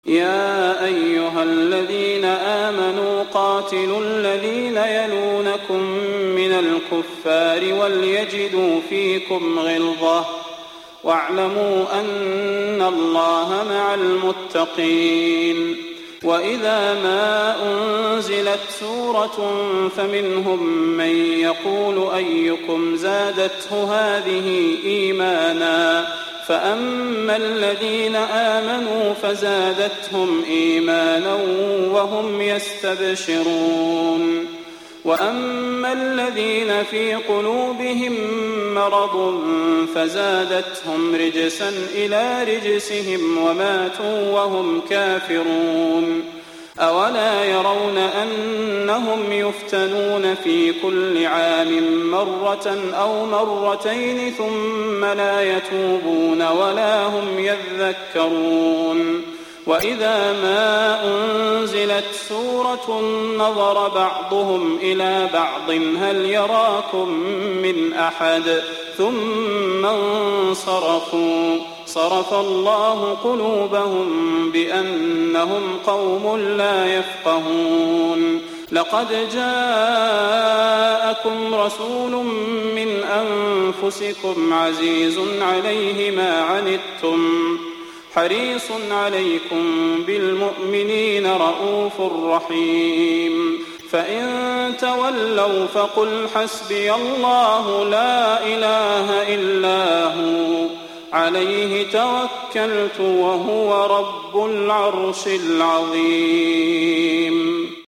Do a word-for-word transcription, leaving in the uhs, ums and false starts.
يا أيها الذين آمنوا قاتلوا الذين يلونكم من الكفار وليجدوا فيكم غلظة واعلموا أن الله مع المتقين. وإذا ما أنزلت سورة فمنهم من يقول أيكم زادته هذه إيمانا فأما الذين آمنوا فزادتهم إيمانا وهم يستبشرون وأما الذين في قلوبهم مرض فزادتهم رجسا إلى رجسهم وماتوا وهم كافرون. أولا يرون أنهم يفتنون في كل عام مرة أو مرتين ثم لا يتوبون ولا هم يذكرون. وإذا ما أنزلت سورة نظر بعضهم إلى بعض هل يراكم من أحد ثم انصرفوا صرف الله قلوبهم بأنهم قوم لا يفقهون. لقد جاءكم رسول من أنفسكم عزيز عليه ما عنتم حريص عليكم بالمؤمنين رؤوف رحيم. فإن تولوا فقل حسبي الله لا إله إلا هو عليه توكلت وهو رب العرش العظيم.